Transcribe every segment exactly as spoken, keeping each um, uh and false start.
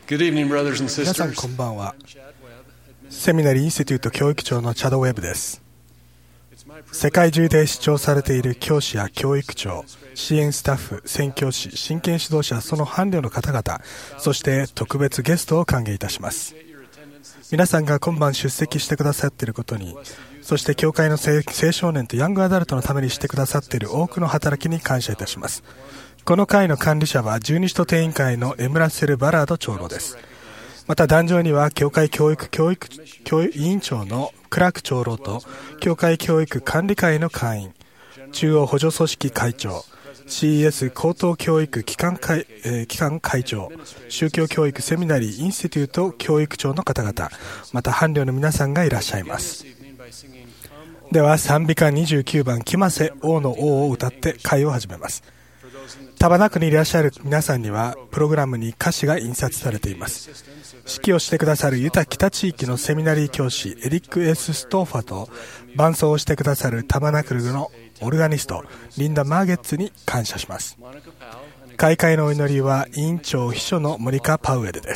Good evening, brothers and 皆さん sisters. こんばんは。セミナリーインスティテュート教育長のチャド・ウェブです。世界中で視聴されている教師や教育長、支援スタッフ、宣教師、真剣指導者、その伴侶の方々、そして特別ゲストを歓迎いたします。皆さんが今晩出席してくださっていることに、そして教会の青少年とヤングアダルトのためにしてくださっている多くの働きに感謝いたします。この会の管理者は十二使徒定員会のエムラッセル・バラード長老です。また壇上には教会教育教育教委員長のクラーク長老と教会教育管理会の会員、中央補助組織会長、シーイーエス 高等教育機関会、えー、機関会長、宗教教育セミナリーインスティテュート教育長の方々、また伴侶の皆さんがいらっしゃいます。では賛美歌にじゅうきゅうばん来ませ王の王を歌って会を始めます。タバナクにいらっしゃる皆さんにはプログラムに歌詞が印刷されています。指揮をしてくださるユタ北地域のセミナリー教師エリック・エス・ストーファと伴奏をしてくださるタバナクルのオルガニストリンダ・マーゲッツに感謝します。開会のお祈りは委員長秘書のモニカ・パウエルです。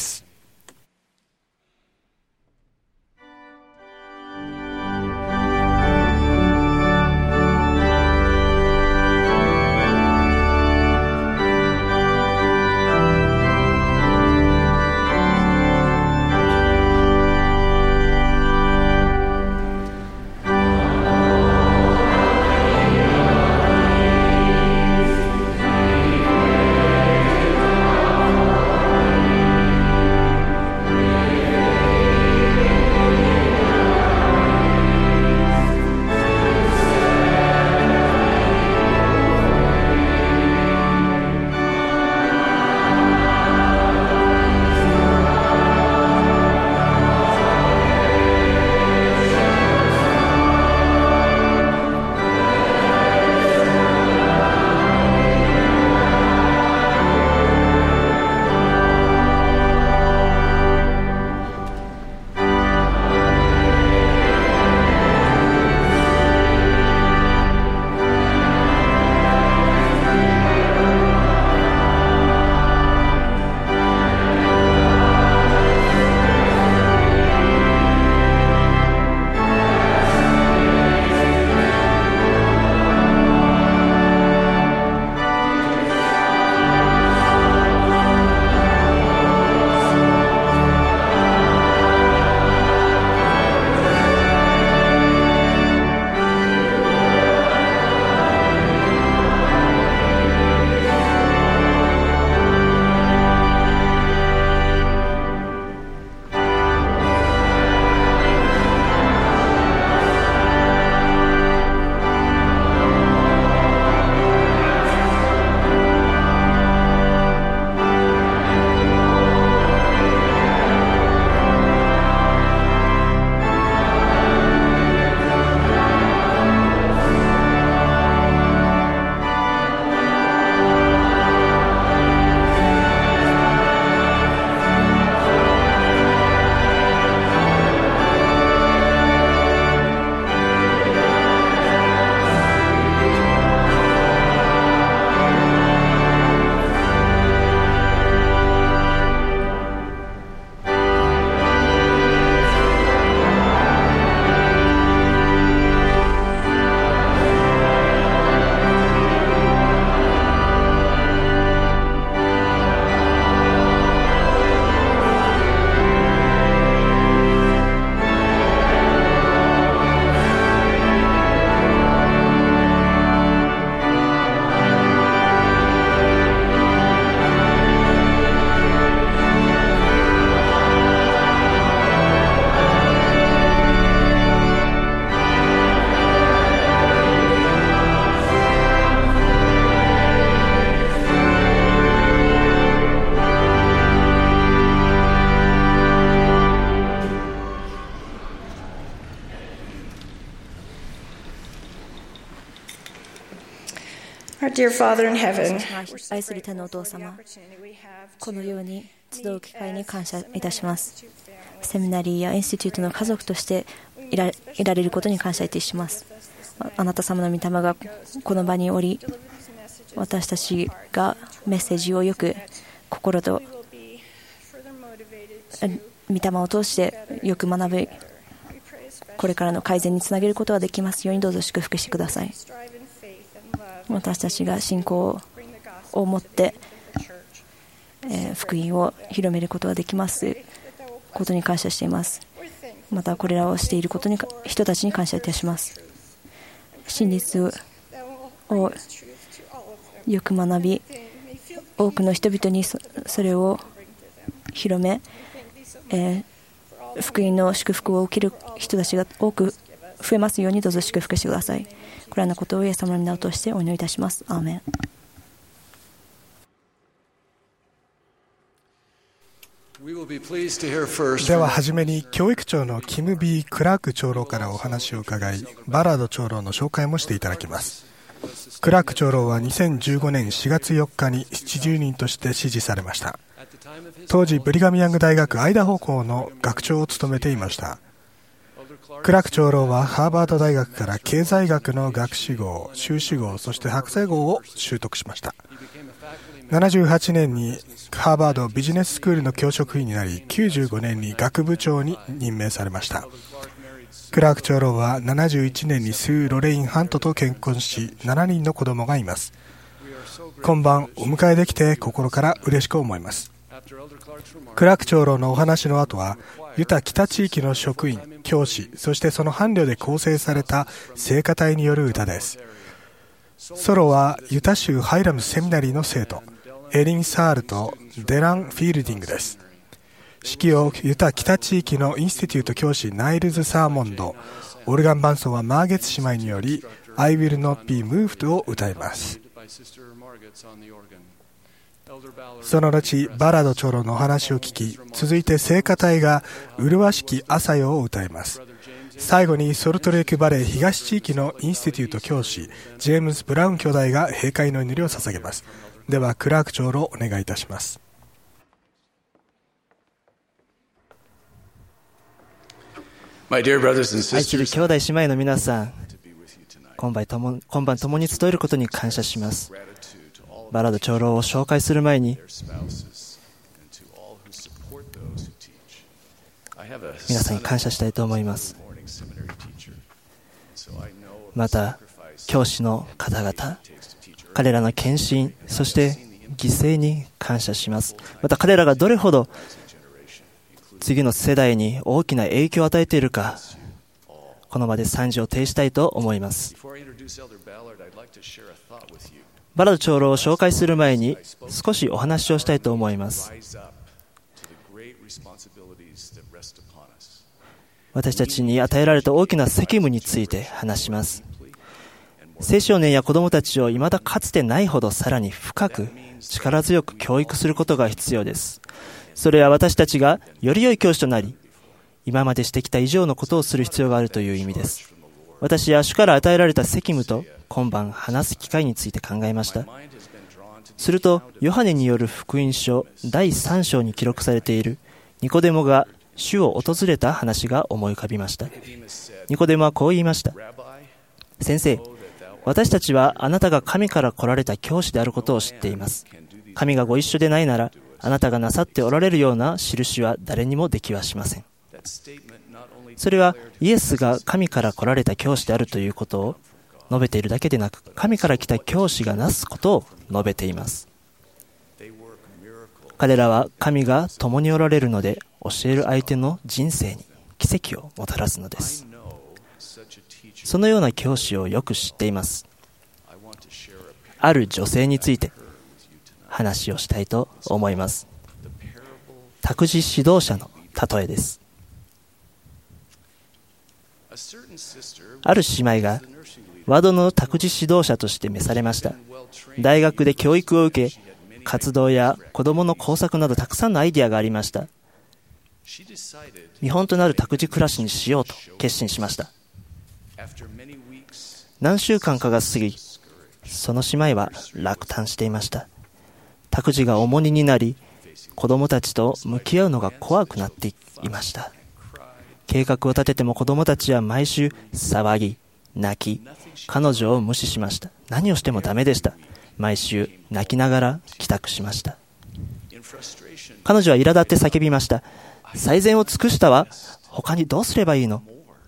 Dear Father in heaven, 愛する天のお父様、このように集う機会に感謝いたします。セミナリーやインスティテュートの家族としていら、いられることに感謝いたします。あなた様の御霊がこの場におり、私たちがメッセージをよく心と御霊を通してよく学び、これからの改善につなげることができますようにどうぞ祝福してください。私たちが信仰を持って、えー、福音を広めることができますことに感謝しています。またこれらをしていることに人たちに感謝いたします。真実をよく学び、多くの人々にそれを広め、えー、福音の祝福を受ける人たちが多く増えますようにどうぞ祝福してください。これらのことをイエス様の名を通してお祈りいたします。アーメン。 では初めに教育長のキム・ビー・クラーク長老からお話を伺い、バラード長老の紹介もしていただきます。クラーク長老はにせんじゅうごねんしがつよっかにななじゅうにんとして支持されました。当時ブリガムヤング大学アイダホ校の学長を務めていました。クラーク長老はハーバード大学から経済学の学士号、修士号、そして博士号を習得しました。ななじゅうはちねんにハーバードビジネススクールの教職員になり、きゅうじゅうごねんに学部長に任命されました。クラーク長老はななじゅういちねんにスー・ロレイン・ハントと結婚し、しちにんの子供がいます。今晩お迎えできて心から嬉しく思います。クラーク長老のお話の後は、ユタ北地域の職員、教師、そしてその伴侶で構成された聖歌隊による歌です。ソロはユタ州ハイラムセミナリーの生徒、エリン・サールとデラン・フィールディングです。指揮をユタ北地域のインスティテュート教師ナイルズ・サーモンド、オルガン伴奏はマーゲツ姉妹により I Will Not Be Moved を歌います。その後バラド長老のお話を聞き、続いて聖歌隊が麗しき朝よを歌います。最後にソルトレークバレー東地域のインスティテュート教師ジェームズ・ブラウン兄弟が閉会の祈りを捧げます。ではクラーク長老お願いいたします。 愛する兄弟姉妹の皆さん、今晩とも、今晩共に集えることに感謝します。バラード長老を紹介する前に、皆さんに感謝したいと思います。また教師の方々、彼らの献身、そして犠牲に感謝します。また彼らがどれほど次の世代に大きな影響を与えているか、この場で賛辞を呈したいと思います。バラード長老を紹介する前に少しお話をしたいと思います。私たちに与えられた大きな責務について話します。青少年や子どもたちを未だかつてないほどさらに深く力強く教育することが必要です。それは私たちがより良い教師となり、今までしてきた以上のことをする必要があるという意味です。私は主から与えられた責務と今晩話す機会について考えました。するとヨハネによる福音書だいさん章に記録されているニコデモが主を訪れた話が思い浮かびました。ニコデモはこう言いました。先生、私たちはあなたが神から来られた教師であることを知っています。神がご一緒でないなら、あなたがなさっておられるような印は誰にもできはしません。それはイエスが神から来られた教師であるということを述べているだけでなく、神から来た教師がなすことを述べています。彼らは神が共におられるので、教える相手の人生に奇跡をもたらすのです。そのような教師をよく知っています。ある女性について話をしたいと思います。託児指導者の例えです。ある姉妹が和ドの託児指導者として召されました。大学で教育を受け、活動や子どもの工作などたくさんのアイデアがありました。見本となる託児クラスにしようと決心しました。何週間かが過ぎ、その姉妹は落胆していました。託児が重荷になり、子供たちと向き合うのが怖くなっていました。計画を立てても子供たちは毎週騒ぎ、泣き、彼女を無視しました。何をしてもダメでした。毎週泣きながら帰宅しました。 彼女は苛立って叫びました。最善を尽くしたわ。他にどうすればいいの？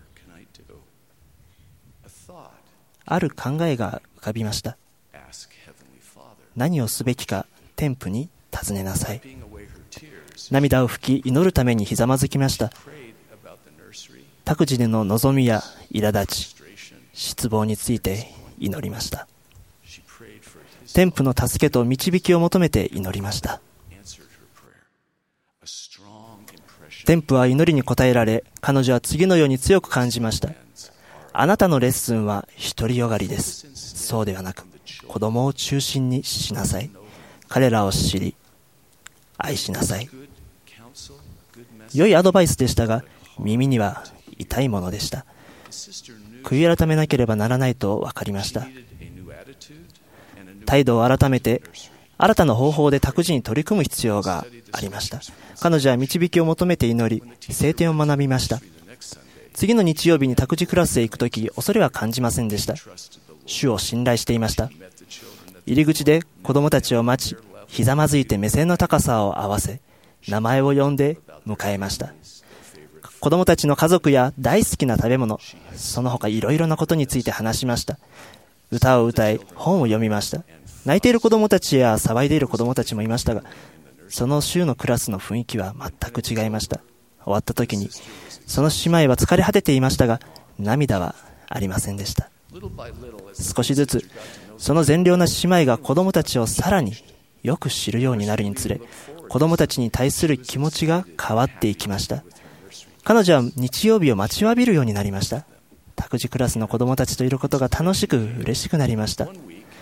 ある考えが浮かびました。何をすべきか天父に尋ねなさい。涙を拭き祈るためにひざまずきました。託児での望みや苛立ち、失望について祈りました。天父の助けと導きを求めて祈りました。天父は祈りに応えられ、彼女は次のように強く感じました。あなたのレッスンは独りよがりです。そうではなく、子供を中心にしなさい。彼らを知り、愛しなさい。良いアドバイスでしたが、耳には痛いものでした。悔い改めなければならないと分かりました。態度を改めて、新たな方法で託児に取り組む必要がありました。彼女は導きを求めて祈り、聖典を学びました。次の日曜日に託児クラスへ行くとき、恐れは感じませんでした。主を信頼していました。入り口で子供たちを待ち、ひざまずいて目線の高さを合わせ、名前を呼んで迎えました。子供たちの家族や大好きな食べ物、その他いろいろなことについて話しました。歌を歌い、本を読みました。泣いている子供たちや騒いでいる子供たちもいましたが、その週のクラスの雰囲気は全く違いました。終わった時に、その姉妹は疲れ果てていましたが、涙はありませんでした。少しずつ、その善良な姉妹が子供たちをさらによく知るようになるにつれ、子供たちに対する気持ちが変わっていきました。彼女は日曜日を待ちわびるようになりました。託児クラスの子供たちといることが楽しく嬉しくなりました。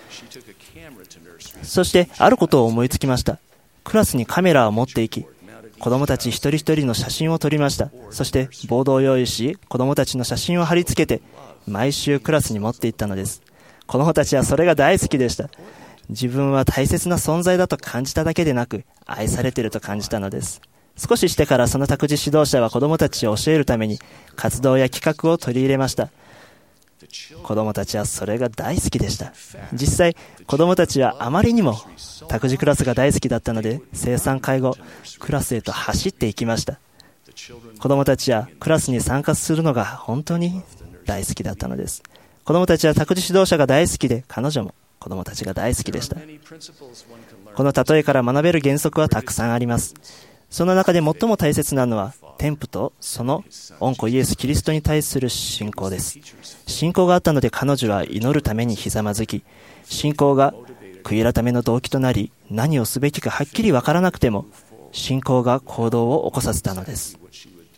そしてあることを思いつきました。クラスにカメラを持っていき、子供たち一人一人の写真を撮りました。そしてボードを用意し、子供たちの写真を貼り付けて毎週クラスに持って行ったのです。子供たちはそれが大好きでした。自分は大切な存在だと感じただけでなく、愛されていると感じたのです。少ししてからその託児指導者は子供たちを教えるために活動や企画を取り入れました。子供たちはそれが大好きでした。実際、子供たちはあまりにも託児クラスが大好きだったので、生産会後、クラスへと走っていきました。子供たちはクラスに参加するのが本当に大好きだったのです。子供たちは託児指導者が大好きで、彼女も子供たちが大好きでした。この例えから学べる原則はたくさんあります。その中で最も大切なのは、天父とその御子イエス・キリストに対する信仰です。信仰があったので彼女は祈るためにひざまずき、信仰が悔い改めの動機となり、何をすべきかはっきりわからなくても、信仰が行動を起こさせたのです。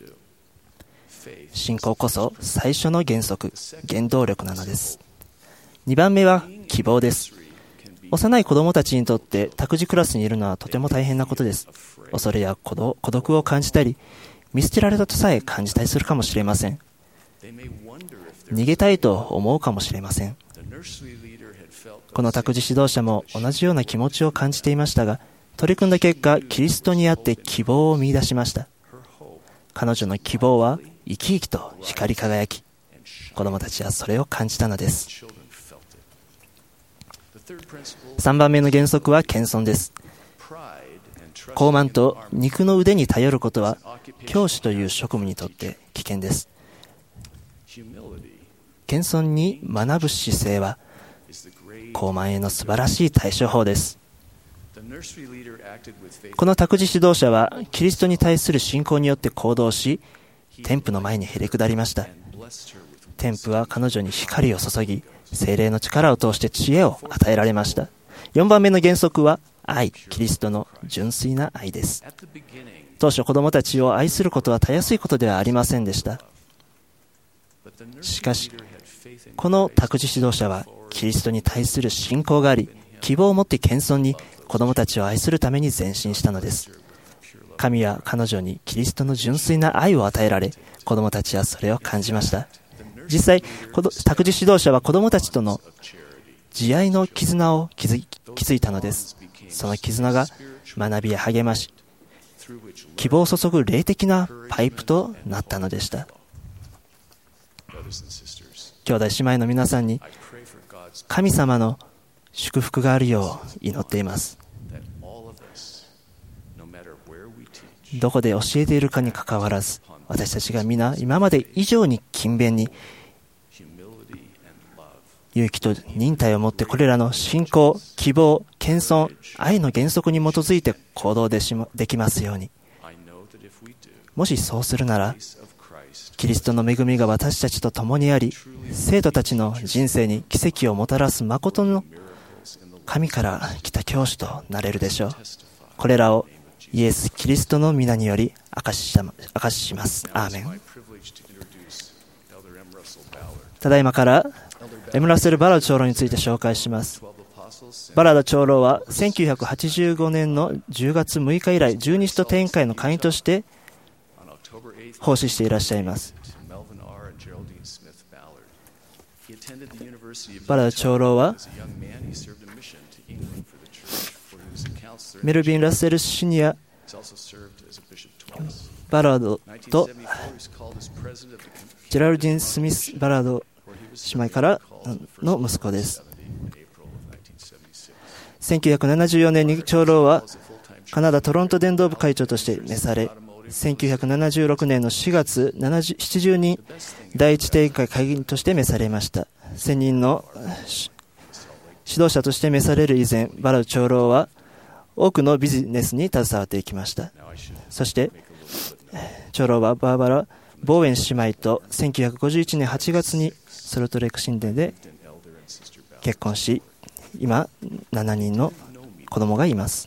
信仰こそ最初の原則、原動力なのです。にばんめは希望です。幼い子供たちにとって託児クラスにいるのはとても大変なことです。恐れや孤独を感じたり、見捨てられたとさえ感じたりするかもしれません。逃げたいと思うかもしれません。この託児指導者も同じような気持ちを感じていましたが、取り組んだ結果、キリストにあって希望を見出しました。彼女の希望は生き生きと光り輝き、子供たちはそれを感じたのです。さんばんめの原則は謙遜です。傲慢と肉の腕に頼ることは教師という職務にとって危険です。謙遜に学ぶ姿勢は傲慢への素晴らしい対処法です。この託児指導者はキリストに対する信仰によって行動し、天父の前にへり下りました。天父は彼女に光を注ぎ、聖霊の力を通して知恵を与えられました。よんばんめの原則は愛、キリストの純粋な愛です。当初子供たちを愛することはたやすいことではありませんでした。しかし、この託児指導者はキリストに対する信仰があり、希望を持って謙遜に子供たちを愛するために前進したのです。神は彼女にキリストの純粋な愛を与えられ、子供たちはそれを感じました。実際、託児指導者は子供たちとの慈愛の絆を築い、築いたのです。その絆が学びや励まし、希望を注ぐ霊的なパイプとなったのでした。兄弟姉妹の皆さんに神様の祝福があるよう祈っています。 どこで教えているかにかかわらず、私たちが皆今まで以上に勤勉に勇気と忍耐を持ってこれらの信仰、希望、謙遜、愛の原則に基づいて行動でしまできますように。もしそうするなら、キリストの恵みが私たちと共にあり、生徒たちの人生に奇跡をもたらす誠の神から来た教師となれるでしょう。これらをイエス・キリストの皆により証しし、証しします。アーメン。ただいまからエムラッセル・バラード長老について紹介します。バラード長老はせんきゅうひゃくはちじゅうごねんのじゅうがつむいか以来、十二使徒展開の会員として奉仕していらっしゃいます。バラード長老はメルビン・ラッセル・シニア・バラードとジェラルディン・スミス・バラード姉妹からの息子です。せんきゅうひゃくななじゅうよねんに長老はカナダトロント伝道部会長として召され、せんきゅうひゃくななじゅうろくねんのしがつななじゅうななにん第一定会会員として召されました。せんにんの指導者として召される以前、バラード長老は多くのビジネスに携わっていきました。そして長老はバーバラ・ボーウェン姉妹とせんきゅうひゃくごじゅういちねんはちがつにソルトレーク神殿で結婚し、今しちにんの子供がいます。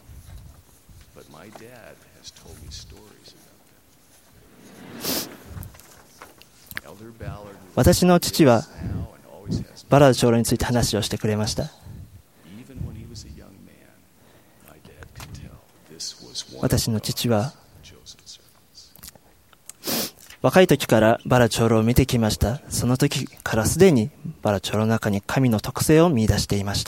私の父はバラード長老について話をしてくれました。私の父は若い時からバラ長老を見てきました。その時からすでにバラ長老の中に神の特性を見出していました。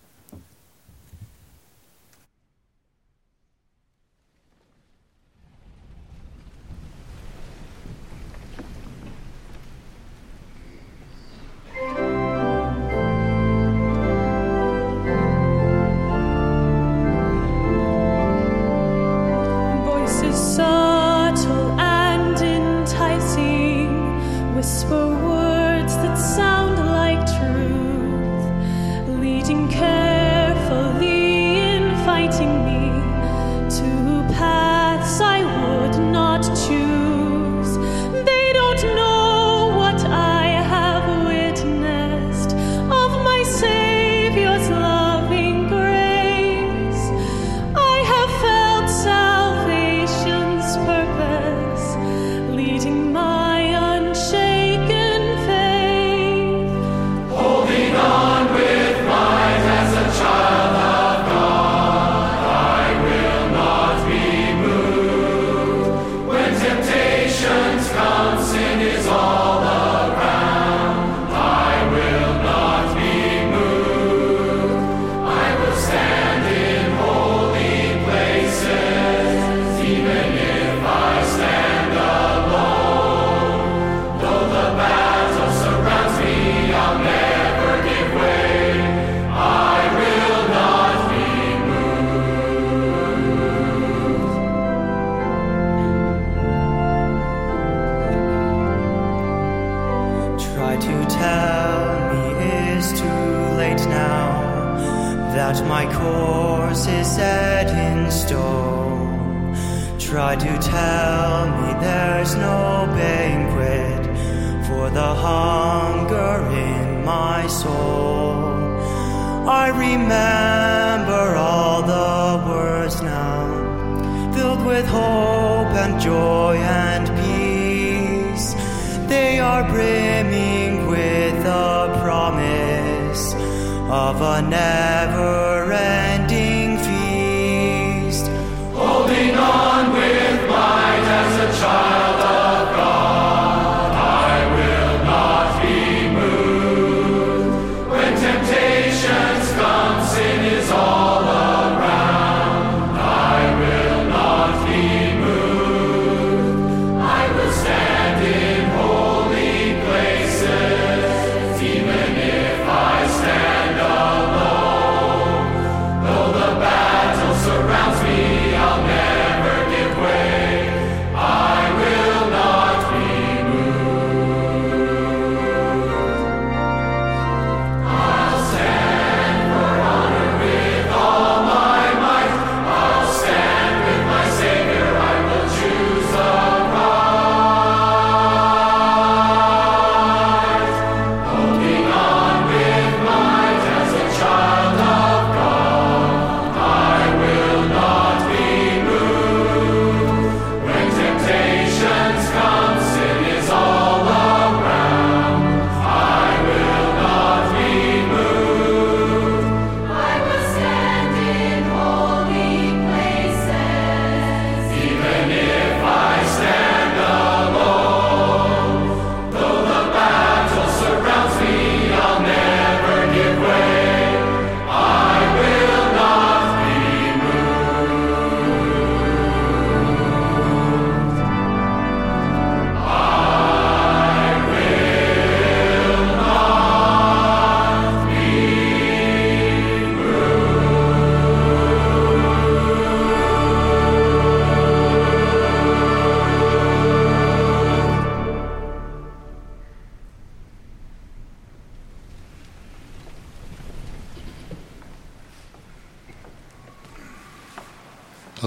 Try to tell me there's no banquet for the hunger in my soul. I remember all the words now, filled with hope and joy and peace. They are brimming with the promise of a never-ending feast. Holding on with might as a child of God, I will not be moved. When temptations come, sin is all around, I will not be moved. I will stand in holy places, even if I stand alone.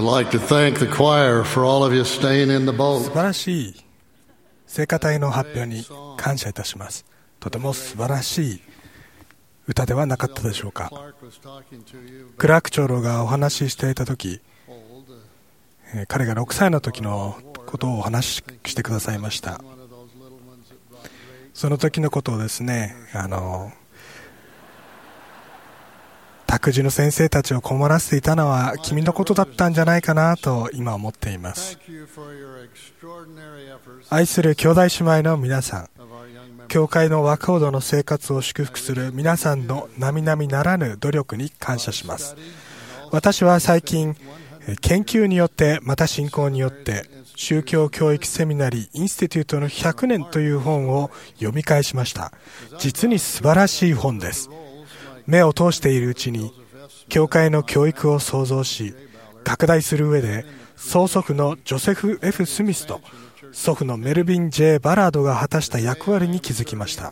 I'd like to thank the choir for all of you staying in the 素 boat. 晴らしい聖歌隊の発表に感謝いたします。とても素晴らしい歌ではなかったでしょうか。 Clark was talking to you クラーク長老がお話ししていた時、 old, uh, えー彼がろくさいの時のことをお話ししてくださいました。 one of those little ones that brought great その時のことをですね、あの託児の先生たちを困らせていたのは君のことだったんじゃないかなと今思っています。 Thank you for your extraordinary efforts 愛する兄弟姉妹の皆さん、 of our young members. 教会の若人の生活を祝福する皆さんの並々ならぬ努力に感謝します。私は最近研究によってまた信仰によって宗教教育セミナリーインスティテュートのひゃくねんという本を読み返しました。実に素晴らしい本です。目を通しているうちに教会の教育を創造し拡大する上で、曽祖父のジョセフ・ F ・スミスと祖父のメルビン・ J ・バラードが果たした役割に気づきました。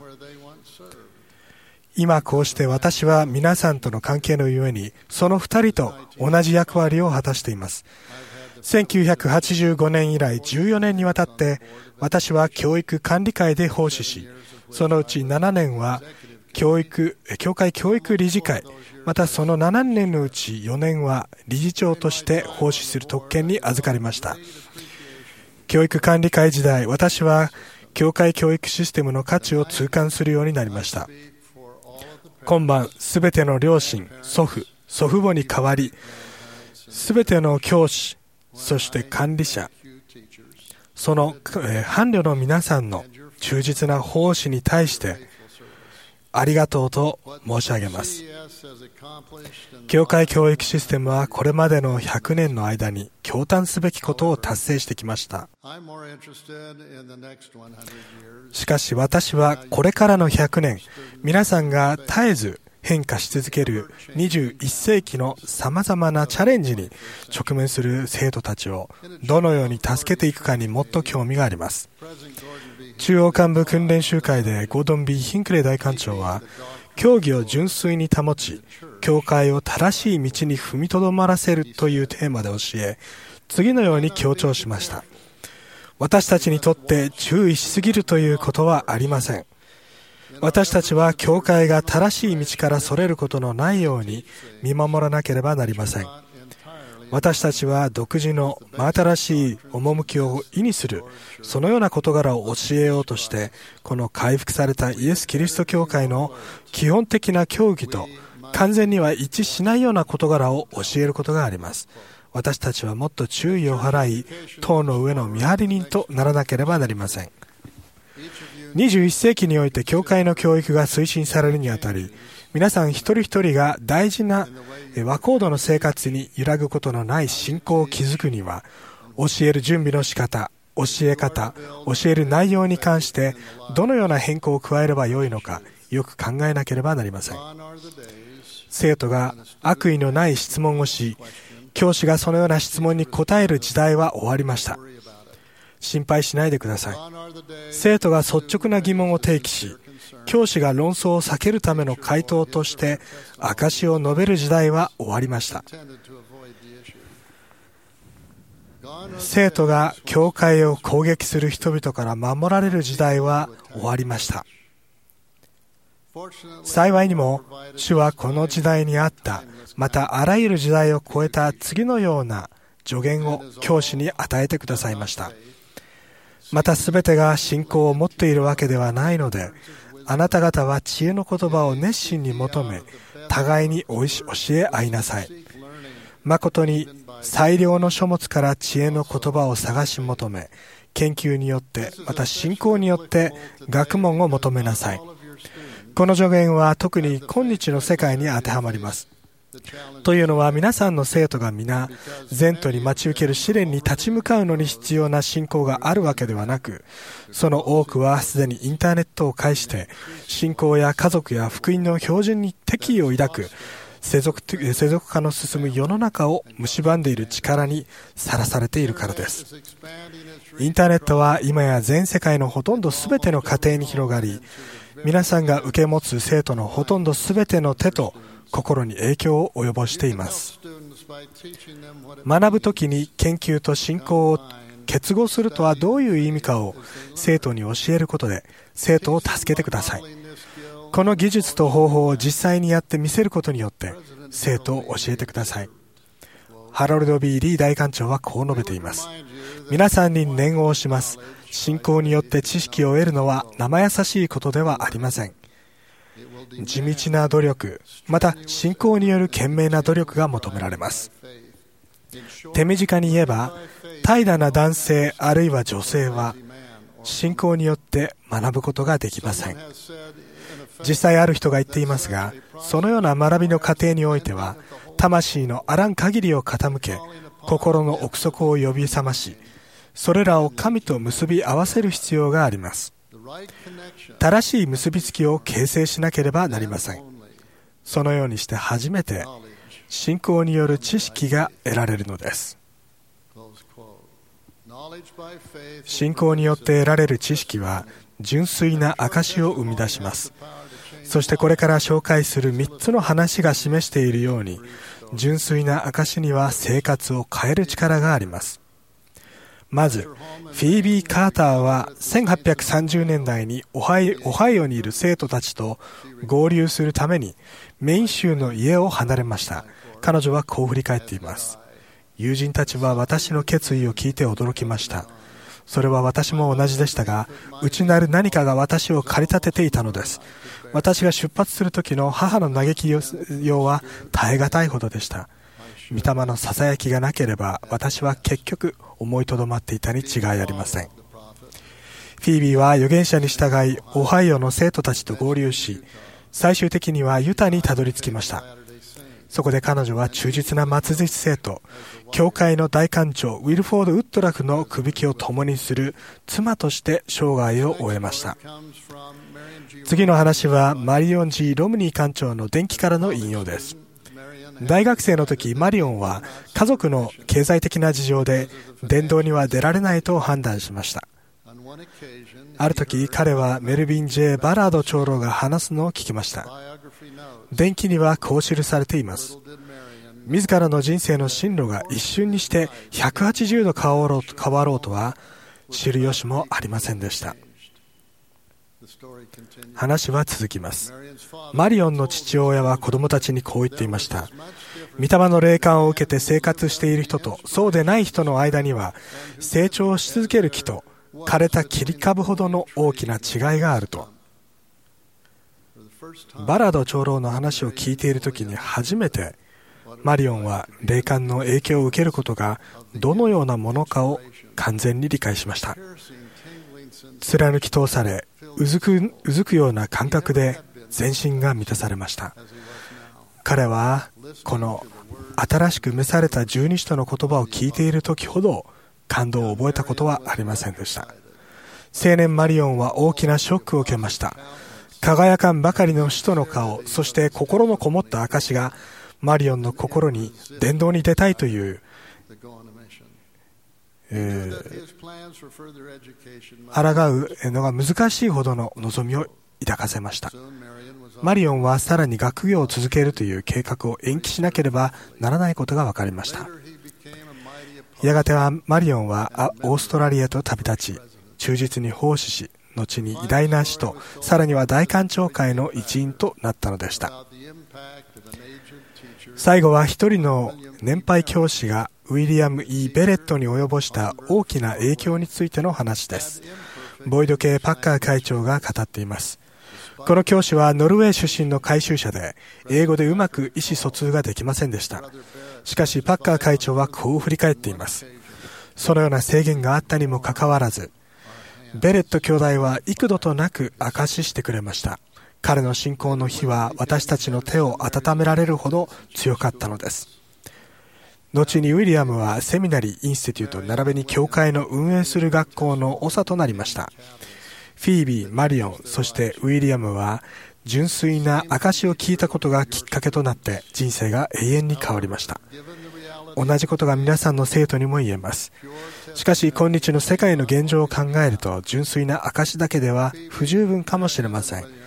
今こうして私は皆さんとの関係のゆえにその二人と同じ役割を果たしています。せんきゅうひゃくはちじゅうごねん以来じゅうよねんにわたって私は教育管理会で奉仕し、そのうちななねんは教育教会教育理事会、またそのななねんのうちよねんは理事長として奉仕する特権に預かりました。教育管理会時代、私は教会教育システムの価値を痛感するようになりました。今晩すべての両親、祖父、祖父母に代わり、すべての教師、そして管理者、その、えー、伴侶の皆さんの忠実な奉仕に対してありがとうと申し上げます。教会教育システムはこれまでのひゃくねんの間に驚嘆すべきことを達成してきました。しかし私はこれからのひゃくねん、皆さんが絶えず変化し続けるにじゅういっせいきの様々なチャレンジに直面する生徒たちをどのように助けていくかにもっと興味があります。中央幹部訓練集会でゴードン・ビー・ヒンクレイ大官長は、教義を純粋に保ち教会を正しい道に踏みとどまらせるというテーマで教え、次のように強調しました。私たちにとって注意しすぎるということはありません。私たちは教会が正しい道からそれることのないように見守らなければなりません。私たちは独自の真新しい趣を意にするそのような事柄を教えようとして、この回復されたイエス・キリスト教会の基本的な教義と完全には一致しないような事柄を教えることがあります。私たちはもっと注意を払い、塔の上の見張り人とならなければなりません。にじゅういっせいきにおいて教会の教育が推進されるにあたり、皆さん一人一人が大事な和コードの生活に揺らぐことのない信仰を築くには、教える準備の仕方、教え方、教える内容に関してどのような変更を加えればよいのか、よく考えなければなりません。生徒が悪意のない質問をし、教師がそのような質問に答える時代は終わりました。心配しないでください。生徒が率直な疑問を提起し、教師が論争を避けるための回答として証を述べる時代は終わりました。生徒が教会を攻撃する人々から守られる時代は終わりました。幸いにも主はこの時代にあった、またあらゆる時代を超えた次のような助言を教師に与えてくださいました。またすべてが信仰を持っているわけではないので、あなた方は知恵の言葉を熱心に求め、互いに教え合いなさい。誠に最良の書物から知恵の言葉を探し求め、研究によって、また信仰によって学問を求めなさい。この助言は特に今日の世界に当てはまります。というのは、皆さんの生徒が皆前途に待ち受ける試練に立ち向かうのに必要な信仰があるわけではなく、その多くはすでにインターネットを介して信仰や家族や福音の標準に敵意を抱く世俗、世俗化の進む世の中を蝕んでいる力にさらされているからです。インターネットは今や全世界のほとんど全ての家庭に広がり、皆さんが受け持つ生徒のほとんど全ての手と心に影響を及ぼしています。学ぶときに研究と信仰を結合するとはどういう意味かを生徒に教えることで生徒を助けてください。この技術と方法を実際にやってみせることによって生徒を教えてください。ハロルド・ビー・リー大館長はこう述べています。皆さんに念を押します。信仰によって知識を得るのは生優しいことではありません。地道な努力、また信仰による懸命な努力が求められます。手短に言えば、怠惰な男性あるいは女性は信仰によって学ぶことができません。実際ある人が言っていますが、そのような学びの過程においては魂のあらん限りを傾け、心の奥底を呼び覚まし、それらを神と結び合わせる必要があります。正しい結びつきを形成しなければなりません。そのようにして初めて信仰による知識が得られるのです。信仰によって得られる知識は純粋な証を生み出します。そしてこれから紹介するみっつの話が示しているように、純粋な証には生活を変える力があります。まず、フィービー・カーターはせんはっぴゃくさんじゅうねんだいにオハイ、オハイオにいる生徒たちと合流するためにメイン州の家を離れました。彼女はこう振り返っています。友人たちは私の決意を聞いて驚きました。それは私も同じでしたが、内なる何かが私を駆り立てていたのです。私が出発する時の母の嘆きようは耐え難いほどでした。御霊のささやきがなければ私は結局思いとどまっていたに違いありません。フィービーは預言者に従いオハイオの生徒たちと合流し、最終的にはユタにたどり着きました。そこで彼女は忠実な末日生徒、教会の大館長ウィルフォード・ウッドラフのくびきを共にする妻として生涯を終えました。次の話はマリオン・ジー・ロムニー館長の伝記からの引用です。大学生の時、マリオンは家族の経済的な事情で伝道には出られないと判断しました。ある時、彼はメルビン・ジェイ・バラード長老が話すのを聞きました。伝記にはこう記されています。自らの人生の進路が一瞬にしてひゃくはちじゅうど変わろうと、変わろうとは知る由もありませんでした。話は続きます。マリオンの父親は子供たちにこう言っていました。御霊の霊感を受けて生活している人とそうでない人の間には、成長し続ける木と枯れた切り株ほどの大きな違いがあると。バラード長老の話を聞いているときに初めてマリオンは霊感の影響を受けることがどのようなものかを完全に理解しました。貫き通され、うずく、うずくような感覚で全身が満たされました。彼はこの新しく召された十二使徒の言葉を聞いている時ほど感動を覚えたことはありませんでした。青年マリオンは大きなショックを受けました。輝かんばかりの使徒の顔、そして心のこもった証がマリオンの心に伝道に出たいという、えー、抗うのが難しいほどの望みを抱かせました。マリオンはさらに学業を続けるという計画を延期しなければならないことが分かりました。やがてはマリオンはオーストラリアと旅立ち、忠実に奉仕し、後に偉大な使徒、さらには大館長会の一員となったのでした。最後は一人の年配教師がウィリアム・イー・ベレットに及ぼした大きな影響についての話です。ボイド系パッカー会長が語っています。この教師はノルウェー出身の改宗者で、英語でうまく意思疎通ができませんでした。しかしパッカー会長はこう振り返っています。そのような制限があったにもかかわらず、ベレット兄弟は幾度となく証ししてくれました。彼の信仰の火は私たちの手を温められるほど強かったのです。後にウィリアムはセミナリー・インスティテュート並びに教会の運営する学校の長となりました。フィービー、マリオン、そしてウィリアムは純粋な証を聞いたことがきっかけとなって人生が永遠に変わりました。同じことが皆さんの生徒にも言えます。しかし今日の世界の現状を考えると、純粋な証だけでは不十分かもしれません。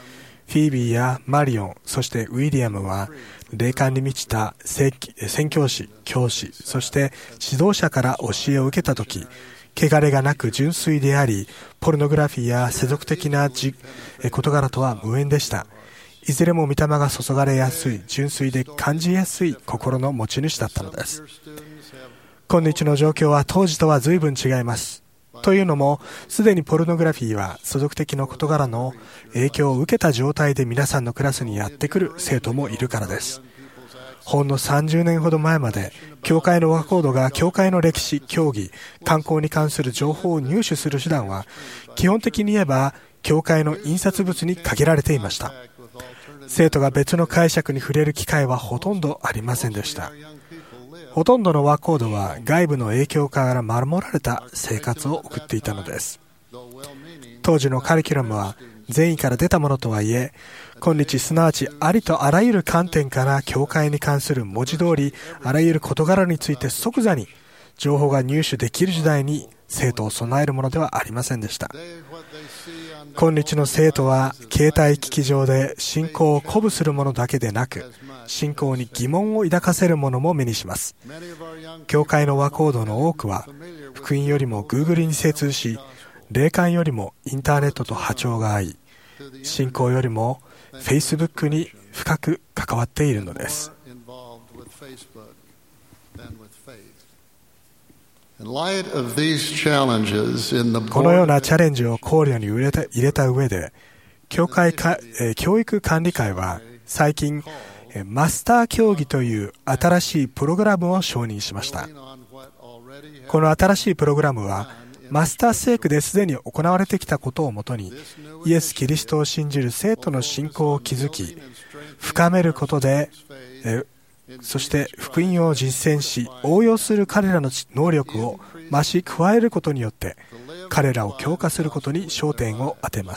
フィービーやマリオン、そしてウィリアムは霊感に満ちた宣教師、教師、そして指導者から教えを受けたとき、汚れがなく純粋であり、ポルノグラフィーや世俗的な事柄とは無縁でした。いずれも御霊が注がれやすい、純粋で感じやすい心の持ち主だったのです。今日の状況は当時とは随分違います。というのも、すでにポルノグラフィーは世俗的な事柄の影響を受けた状態で皆さんのクラスにやってくる生徒もいるからです。ほんのさんじゅうねんほど前まで、教会の和コードが教会の歴史、教義、観光に関する情報を入手する手段は、基本的に言えば、教会の印刷物に限られていました。生徒が別の解釈に触れる機会はほとんどありませんでした。ほとんどの和コードは外部の影響から守られた生活を送っていたのです。当時のカリキュラムは善意から出たものとはいえ、今日すなわちありとあらゆる観点から教会に関する文字通りあらゆる事柄について即座に情報が入手できる時代に生徒を備えるものではありませんでした。今日の生徒は携帯機器上で信仰を鼓舞するものだけでなく、信仰に疑問を抱かせるものも目にします。教会の和コードの多くは福音よりも Google に精通し、霊感よりもインターネットと波長が合い、信仰よりも Facebook に深く関わっているのです。このようなチャレンジを考慮に入れた、入れた上で、教会か、えー、教育管理会は最近、えー、マスター教義という新しいプログラムを承認しました。この新しいプログラムは、マスター聖句ですでに行われてきたことをもとに、イエス・キリストを信じる生徒の信仰を築き、深めることで、えーそして福音を実践し、応用する彼らの能力を増し加えることによって、彼らを強化することに焦点を当てます。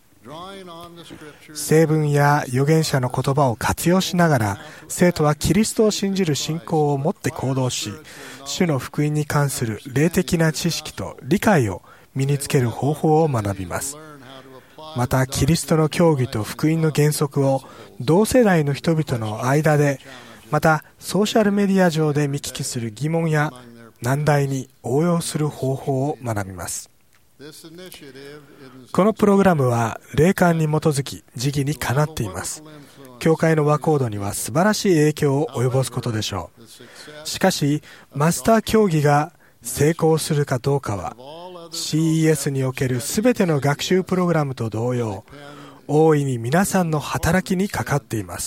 聖文や預言者の言葉を活用しながら、生徒はキリストを信じる信仰を持って行動し、主の福音に関する霊的な知識と理解を身につける方法を学びます。また、キリストの教義と福音の原則を同世代の人々の間で、またソーシャルメディア上で見聞きする疑問や難題に応用する方法を学びます。このプログラムは霊感に基づき時期にかなっています。教会の和コードには素晴らしい影響を及ぼすことでしょう。しかしマスター教義が成功するかどうかは シーイーエス におけるすべての学習プログラムと同様、大いに皆さんの働きにかかっています。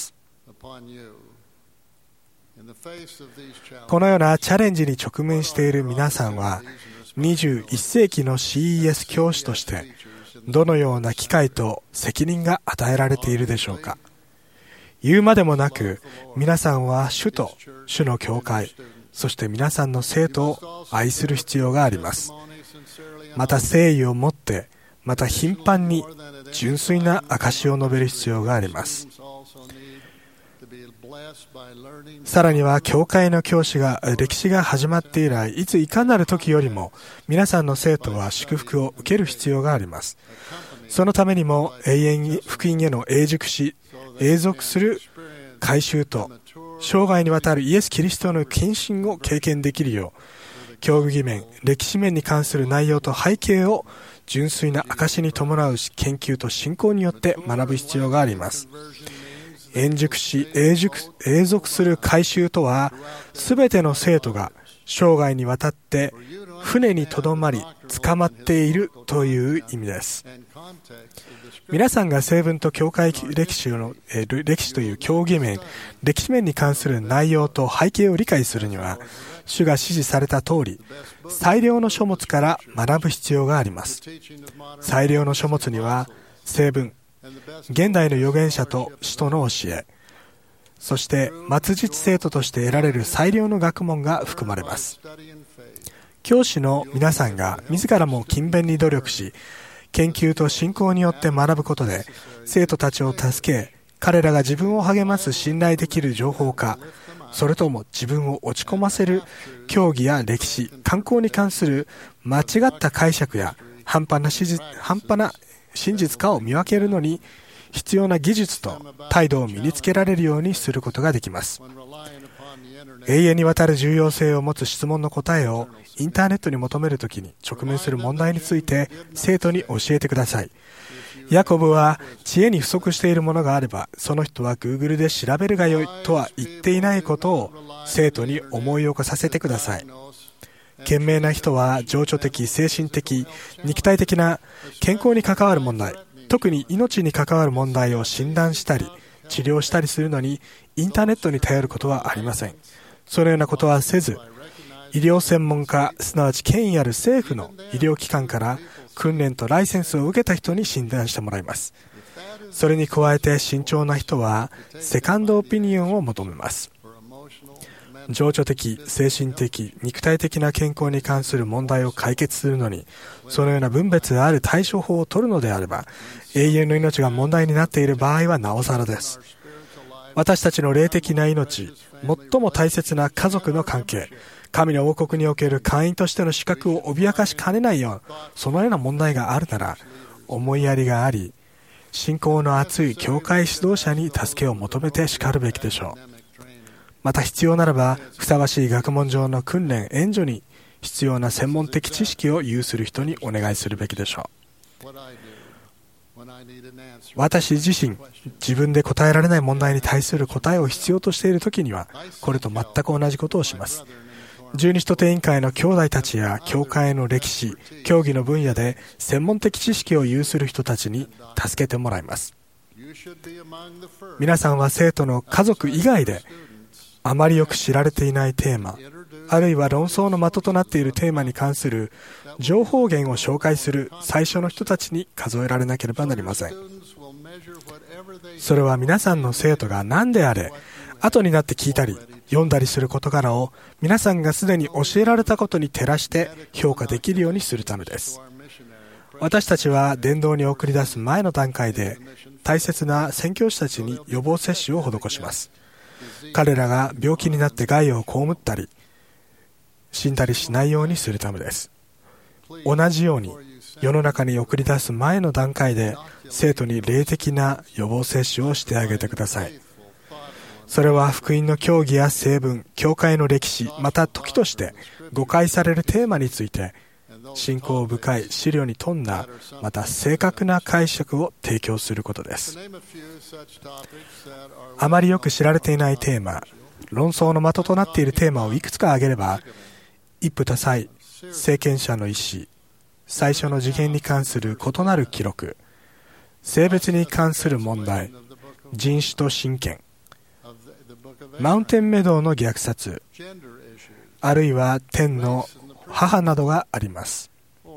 このようなチャレンジに直面している皆さんは、にじゅういっ世紀の シーイーエス 教師としてどのような機会と責任が与えられているでしょうか。言うまでもなく、皆さんは主と主の教会、そして皆さんの生徒を愛する必要があります。また誠意を持って、また頻繁に純粋な証を述べる必要があります。さらには教会の教師が歴史が始まって以来、いついかなる時よりも皆さんの生徒は祝福を受ける必要があります。そのためにも永遠に福音への永熟し永続する改宗と生涯にわたるイエス・キリストの献身を経験できるよう、教義面、歴史面に関する内容と背景を純粋な証に伴う研究と信仰によって学ぶ必要があります。延熟し永熟永続する改宗とは、すべての生徒が生涯にわたって船にとどまり捕まっているという意味です。皆さんが聖文と教会歴史のえ歴史という教義面、歴史面に関する内容と背景を理解するには、主が指示された通り最良の書物から学ぶ必要があります。最良の書物には聖文、現代の預言者と使徒の教え、そして末日生徒として得られる最良の学問が含まれます。教師の皆さんが自らも勤勉に努力し、研究と信仰によって学ぶことで生徒たちを助け、彼らが自分を励ます信頼できる情報か、それとも自分を落ち込ませる教義や歴史、観光に関する間違った解釈や半端な真実、半端な真実かを見分けるのに必要な技術と態度を身につけられるようにすることができます。永遠にわたる重要性を持つ質問の答えをインターネットに求めるときに直面する問題について生徒に教えてください。ヤコブは知恵に不足しているものがあればその人は Google で調べるがよいとは言っていないことを生徒に思い起こさせてください。賢明な人は情緒的、精神的、肉体的な健康に関わる問題、特に命に関わる問題を診断したり治療したりするのにインターネットに頼ることはありません。そのようなことはせず、医療専門家、すなわち権威ある政府の医療機関から訓練とライセンスを受けた人に診断してもらいます。それに加えて慎重な人はセカンドオピニオンを求めます。情緒的、精神的、肉体的な健康に関する問題を解決するのにそのような分別ある対処法を取るのであれば、永遠の命が問題になっている場合はなおさらです。私たちの霊的な命、最も大切な家族の関係、神の王国における会員としての資格を脅かしかねないよう、そのような問題があるなら、思いやりがあり、信仰の厚い教会指導者に助けを求めてしかるべきでしょう。また必要ならば、ふさわしい学問上の訓練、援助に必要な専門的知識を有する人にお願いするべきでしょう。私自身、自分で答えられない問題に対する答えを必要としているときには、これと全く同じことをします。十二使徒定委員会の兄弟たちや教会の歴史、教義の分野で専門的知識を有する人たちに助けてもらいます。皆さんは生徒の家族以外であまりよく知られていないテーマ、あるいは論争の的となっているテーマに関する情報源を紹介する最初の人たちに数えられなければなりません。それは皆さんの生徒が何であれ、後になって聞いたり読んだりする事柄を皆さんがすでに教えられたことに照らして評価できるようにするためです。私たちは伝道に送り出す前の段階で大切な宣教師たちに予防接種を施します。彼らが病気になって害を被ったり死んだりしないようにするためです。同じように世の中に送り出す前の段階で生徒に霊的な予防接種をしてあげてください。それは福音の教義や成分、教会の歴史、また時として誤解されるテーマについて信仰深い資料に富んだ、また正確な解釈を提供することです。あまりよく知られていないテーマ、論争の的となっているテーマをいくつか挙げれば、一夫多妻、聖権者の意思、最初の次元に関する異なる記録、性別に関する問題、人種と親権、マウンテンメドウの虐殺、あるいは天の母などがあります。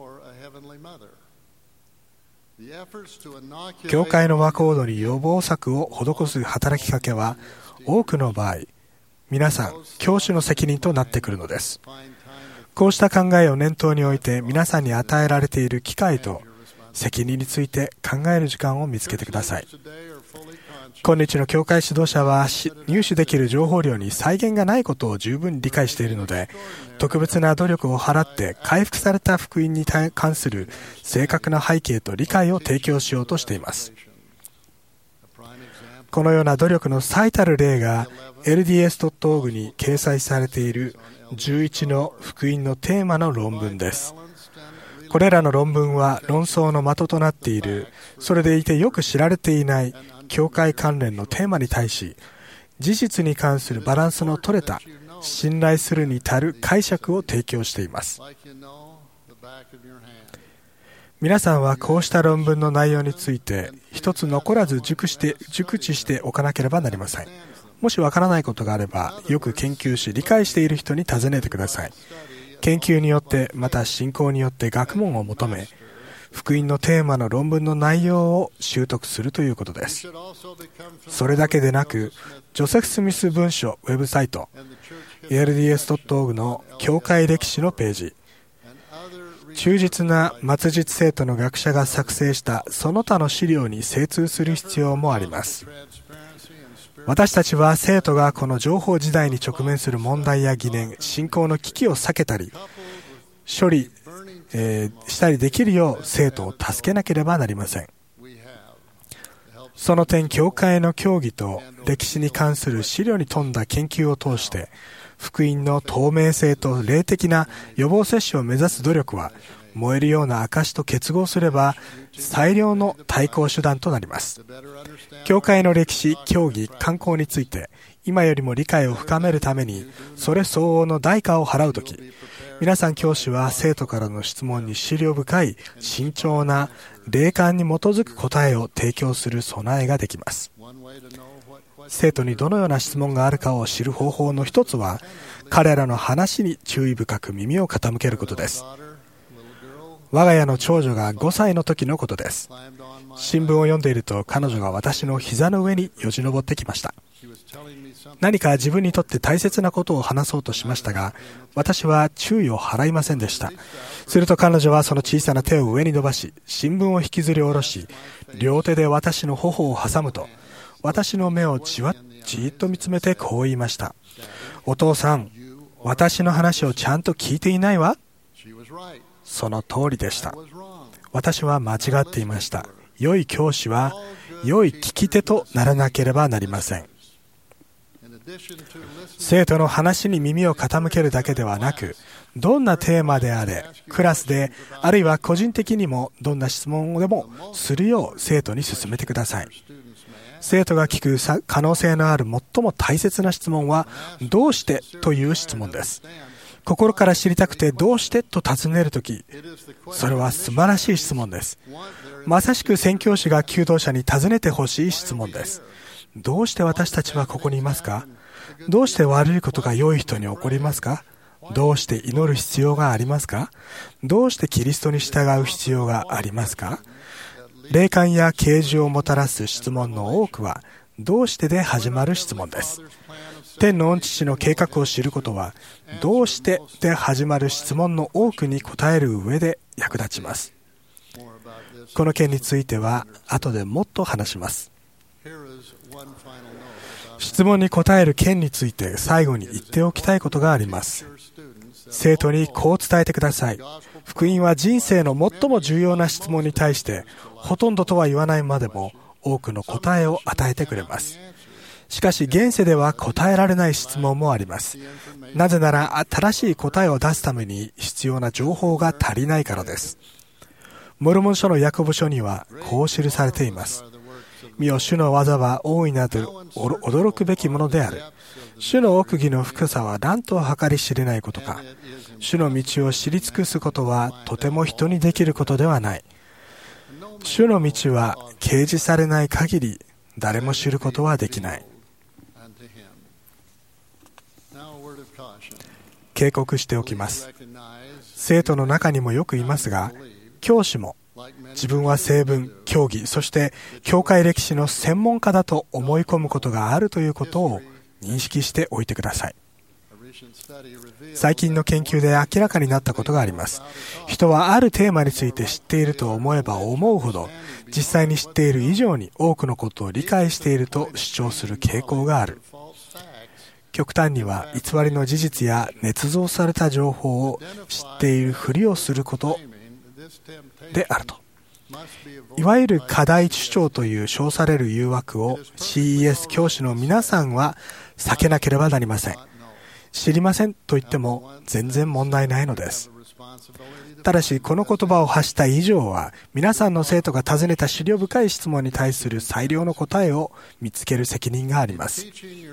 教会の和コードに予防策を施す働きかけは多くの場合、皆さん教師の責任となってくるのです。こうした考えを念頭に置いて、皆さんに与えられている機会と責任について考える時間を見つけてください。今日の教会指導者は入手できる情報量に際限がないことを十分理解しているので、特別な努力を払って回復された福音に関する正確な背景と理解を提供しようとしています。このような努力の最たる例が エルディーエスドットオーグ に掲載されているじゅういちの福音のテーマの論文です。これらの論文は論争の的となっている、それでいてよく知られていない教会関連のテーマに対し、事実に関するバランスの取れた信頼するに足る解釈を提供しています。皆さんはこうした論文の内容について一つ残らず熟して熟知しておかなければなりません。もしわからないことがあれば、よく研究し理解している人に尋ねてください。研究によってまた信仰によって学問を求め、福音のテーマの論文の内容を習得するということです。それだけでなく、ジョセフ・スミス文書ウェブサイト エルディーエスドットオーグ の教会歴史のページ、忠実な末日生徒の学者が作成したその他の資料に精通する必要もあります。私たちは生徒がこの情報時代に直面する問題や疑念、信仰の危機を避けたり処理、えー、したりできるよう生徒を助けなければなりません。 その点、教会の教義と歴史に関する資料に富んだ研究を通して、福音の透明性と霊的な予防接種を目指す努力は、燃えるような証と結合すれば最良の対抗手段となります。教会の歴史、教義、観光について今よりも理解を深めるためにそれ相応の代価を払うとき、皆さん教師は生徒からの質問に思慮深い慎重な霊感に基づく答えを提供する備えができます。生徒にどのような質問があるかを知る方法の一つは、彼らの話に注意深く耳を傾けることです。我が家の長女がごさいの時のことです。新聞を読んでいると彼女が私の膝の上によじ登ってきました。何か自分にとって大切なことを話そうとしましたが、私は注意を払いませんでした。すると彼女はその小さな手を上に伸ばし、新聞を引きずり下ろし、両手で私の頬を挟むと、私の目をじわじーっと見つめてこう言いました。お父さん、私の話をちゃんと聞いていないわ。その通りでした。私は間違っていました。良い教師は良い聞き手とならなければなりません。生徒の話に耳を傾けるだけではなく、どんなテーマであれ、クラスであるいは個人的にもどんな質問でもするよう生徒に勧めてください。生徒が聞く可能性のある最も大切な質問はどうしてという質問です。心から知りたくてどうしてと尋ねるとき、それは素晴らしい質問です。まさしく宣教師が求道者に尋ねてほしい質問です。どうして私たちはここにいますか？どうして悪いことが良い人に起こりますか？どうして祈る必要がありますか？どうしてキリストに従う必要がありますか？霊感や啓示をもたらす質問の多くはどうしてで始まる質問です。天の御父の計画を知ることはどうしてで始まる質問の多くに答える上で役立ちます。この件については後でもっと話します。質問に答える件について最後に言っておきたいことがあります。生徒にこう伝えてください。福音は人生の最も重要な質問に対してほとんどとは言わないまでも多くの答えを与えてくれます。しかし現世では答えられない質問もあります。なぜなら正しい答えを出すために必要な情報が足りないからです。モルモン書のヤコブ書にはこう記されています。見よ、主の技は大いなる驚くべきものである。主の奥義の深さは何と計り知れないことか。主の道を知り尽くすことはとても人にできることではない。主の道は掲示されない限り誰も知ることはできない。警告しておきます。生徒の中にもよくいますが、教師も自分は聖文、教義、そして教会歴史の専門家だと思い込むことがあるということを認識しておいてください。最近の研究で明らかになったことがあります。人はあるテーマについて知っていると思えば思うほど、実際に知っている以上に多くのことを理解していると主張する傾向がある。極端には偽りの事実や捏造された情報を知っているふりをすることであると。いわゆる課題主張という称される誘惑を シーイーエス 教師の皆さんは避けなければなりません。知りませんと言っても全然問題ないのです。ただしこの言葉を発した以上は皆さんの生徒が尋ねた思慮深い質問に対する最良の答えを見つける責任があります。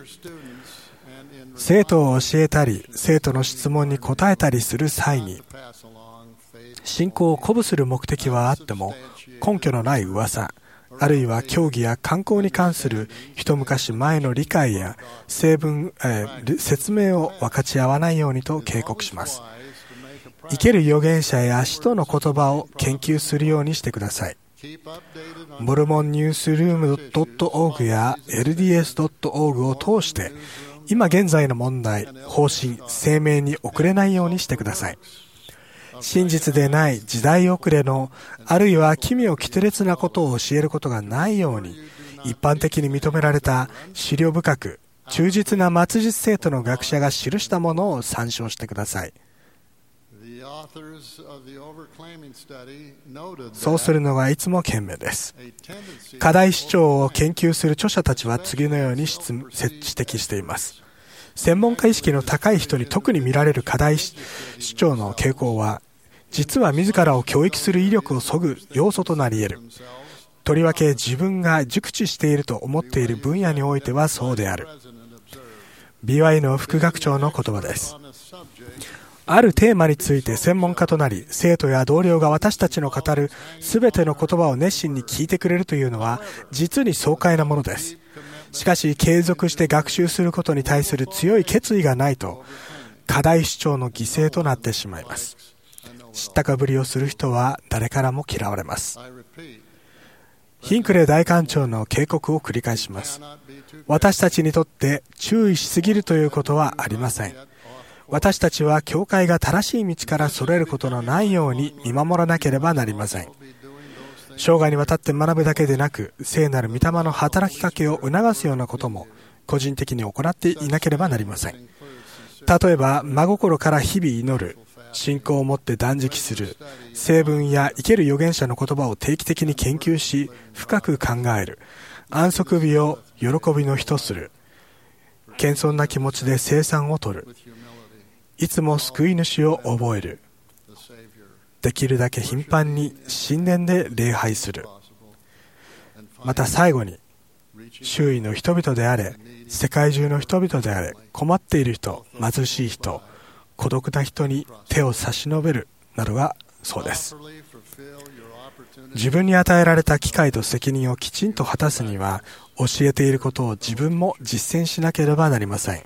生徒を教えたり生徒の質問に答えたりする際に信仰を鼓舞する目的はあっても根拠のない噂あるいは教義や観光に関する一昔前の理解や成分、えー、説明を分かち合わないようにと警告します。生ける預言者や使徒の言葉を研究するようにしてください。モルモンニュースルーム .org や エルディーエス ドット オーグ を通して今現在の問題、方針、声明に遅れないようにしてください。真実でない時代遅れのあるいは奇妙奇烈なことを教えることがないように一般的に認められた資料深く忠実な末日生徒の学者が記したものを参照してください。 そうするのがいつも賢明です。課題主張を研究する著者たちは次のように指摘しています。専門家意識の高い人に特に見られる課題主張の傾向は、実は自らを教育する威力を削ぐ要素となり得る。とりわけ自分が熟知していると思っている分野においてはそうである。ビーワイ の副学長の言葉です。あるテーマについて専門家となり、生徒や同僚が私たちの語るすべての言葉を熱心に聞いてくれるというのは実に爽快なものです。しかし継続して学習することに対する強い決意がないと、課題主張の犠牲となってしまいます。知ったかぶりをする人は誰からも嫌われます。ヒンクレイ大官長の警告を繰り返します。私たちにとって注意しすぎるということはありません。私たちは教会が正しい道からそれることのないように見守らなければなりません。生涯にわたって学ぶだけでなく、聖なる御霊の働きかけを促すようなことも個人的に行っていなければなりません。例えば、真心から日々祈る、信仰を持って断食する、聖文や生ける預言者の言葉を定期的に研究し、深く考える、安息日を喜びの日とする、謙遜な気持ちで聖餐を取る、いつも救い主を覚える、できるだけ頻繁に神殿で礼拝する。また最後に、周囲の人々であれ、世界中の人々であれ、困っている人、貧しい人、孤独な人に手を差し伸べるなどがそうです。自分に与えられた機会と責任をきちんと果たすには、教えていることを自分も実践しなければなりません。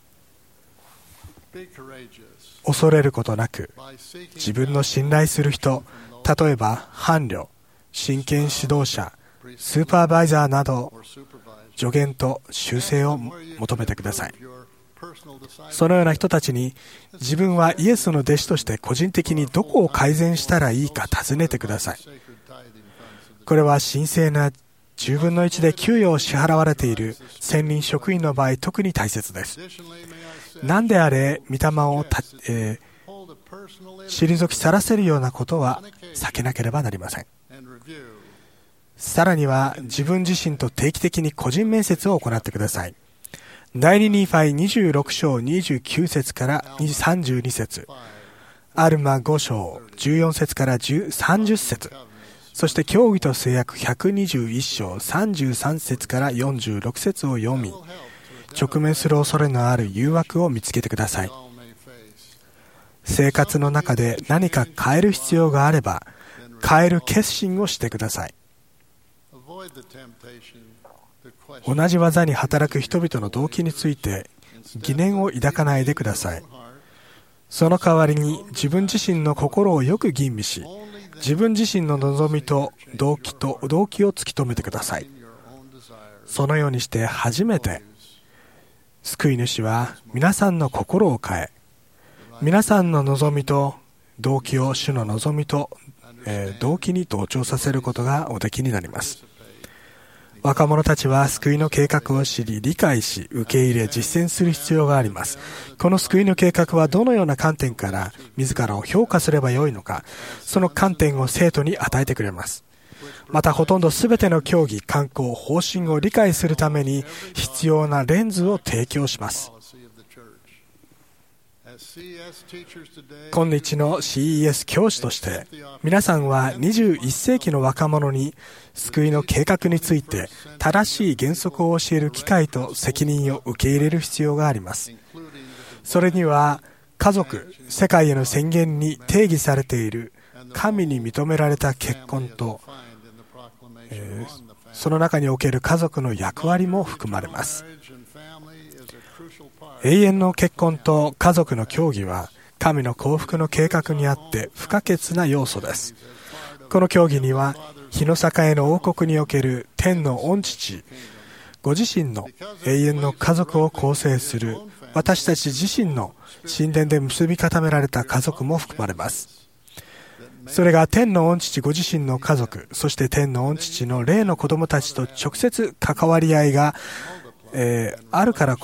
恐れることなく、自分の信頼する人、例えば伴侶、真剣指導者、スーパーバイザーなど、助言と修正を求めてください。そのような人たちに、自分はイエスの弟子として個人的にどこを改善したらいいか尋ねてください。これは神聖なじゅうぶんのいちで給与を支払われている専任職員の場合、特に大切です。何であれ、御霊をた、えー、退き去らせるようなことは避けなければなりません。さらには、自分自身と定期的に個人面接を行ってください。第二ニーファイにじゅうろく章にじゅうきゅう節からさんじゅうに節、アルマご章じゅうよん節からさんじゅう節、そして教義と制約ひゃくにじゅういち章さんじゅうさん節からよんじゅうろく節を読み、直面する恐れのある誘惑を見つけてください。生活の中で何か変える必要があれば、変える決心をしてください。同じ技に働く人々の動機について疑念を抱かないでください。その代わりに自分自身の心をよく吟味し、自分自身の望みと動機と動機を突き止めてください。そのようにして初めて救い主は皆さんの心を変え、皆さんの望みと動機を主の望みと、えー、動機に同調させることがおできになります。若者たちは救いの計画を知り、理解し、受け入れ、実践する必要があります。この救いの計画はどのような観点から自らを評価すればよいのか、その観点を生徒に与えてくれます。またほとんどすべての教義、慣行、方針を理解するために必要なレンズを提供します。今日の シーイーエス 教師として、皆さんはにじゅういっ世紀の若者に救いの計画について正しい原則を教える機会と責任を受け入れる必要があります。それには家族、世界への宣言に定義されている神に認められた結婚と、えー、その中における家族の役割も含まれます。永遠の結婚と家族の協議は神の幸福の計画にあって不可欠な要素です。この協議には日の栄の王国における天の御父、ご自身の永遠の家族を構成する私たち自身の神殿で結び固められた家族も含まれます。それが天の御父ご自身の家族、そして天の御父の霊の子供たちと直接関わり合いが、えー、あるからこそ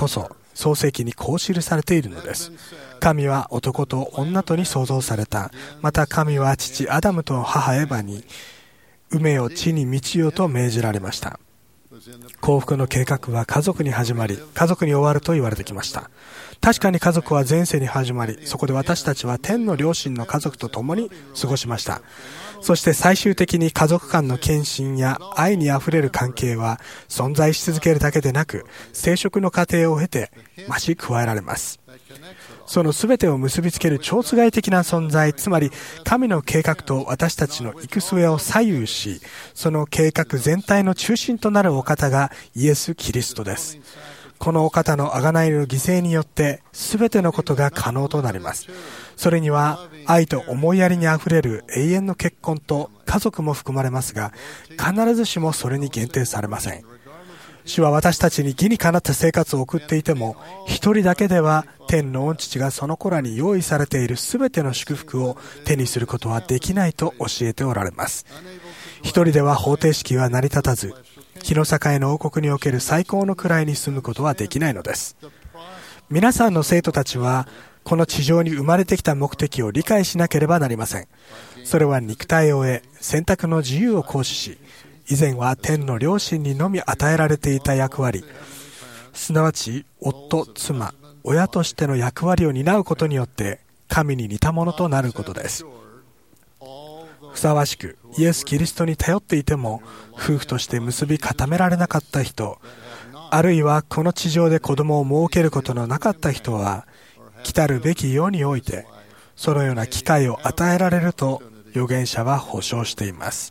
創世記にこう記されているのです。神は男と女とに創造された。また神は父アダムと母エバに埋めよ地に満ちよと命じられました。幸福の計画は家族に始まり、家族に終わると言われてきました。確かに家族は前世に始まり、そこで私たちは天の両親の家族と共に過ごしました。そして最終的に家族間の献身や愛にあふれる関係は存在し続けるだけでなく、生殖の過程を経て増し加えられます。その全てを結びつける超つがい的な存在、つまり神の計画と私たちの行く末を左右し、その計画全体の中心となるお方がイエス・キリストです。このお方の贖いの犠牲によって全てのことが可能となります。それには愛と思いやりにあふれる永遠の結婚と家族も含まれますが、必ずしもそれに限定されません。主は私たちに義にかなった生活を送っていても、一人だけでは天の御父がその子らに用意されている全ての祝福を手にすることはできないと教えておられます。一人では方程式は成り立たず、日の境の王国における最高の位に住むことはできないのです。皆さんの生徒たちはこの地上に生まれてきた目的を理解しなければなりません。それは肉体を得、選択の自由を行使し、以前は天の両親にのみ与えられていた役割、すなわち夫、妻、親としての役割を担うことによって神に似たものとなることです。ふさわしくイエス・キリストに頼っていても夫婦として結び固められなかった人、あるいはこの地上で子供を設けることのなかった人は、来たるべき世においてそのような機会を与えられると預言者は保証しています。